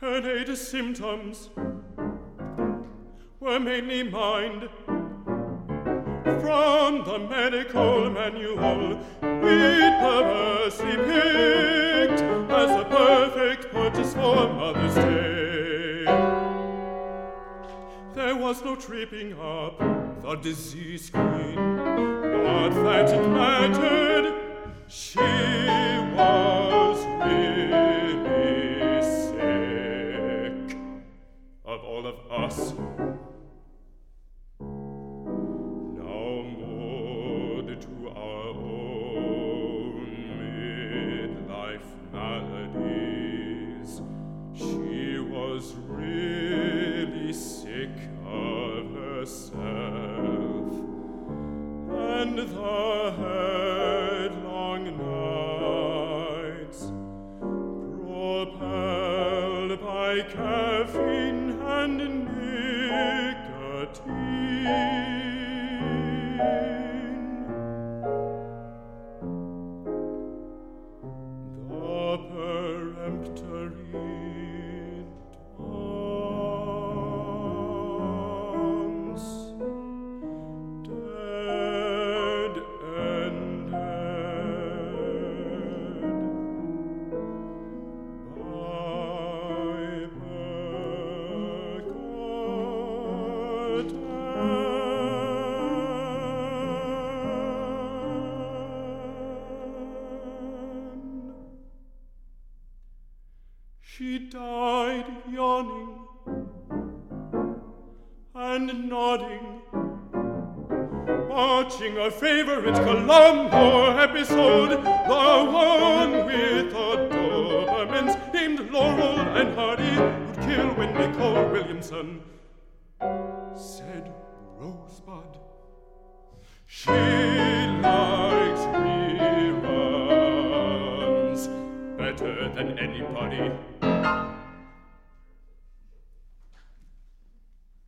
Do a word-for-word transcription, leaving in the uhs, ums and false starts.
Her latest symptoms were mainly mind. From the medical manual, we'd perversely picked as a perfect purchase for Mother's Day. There was no tripping up the disease queen, not that it mattered. She was really sick. Of all of us, now moored to our own midlife maladies, she was really sick of herself, and the headlong nights, propelled by caffeine and nicotine, the peremptory dance, dead-ended by Percotan. She died yawning and nodding, watching a favorite Columbo episode, the one with the Dobermans named Laurel and Hardy, who'd kill when Nicole Williamson said Rosebud. She likes reruns better than anybody.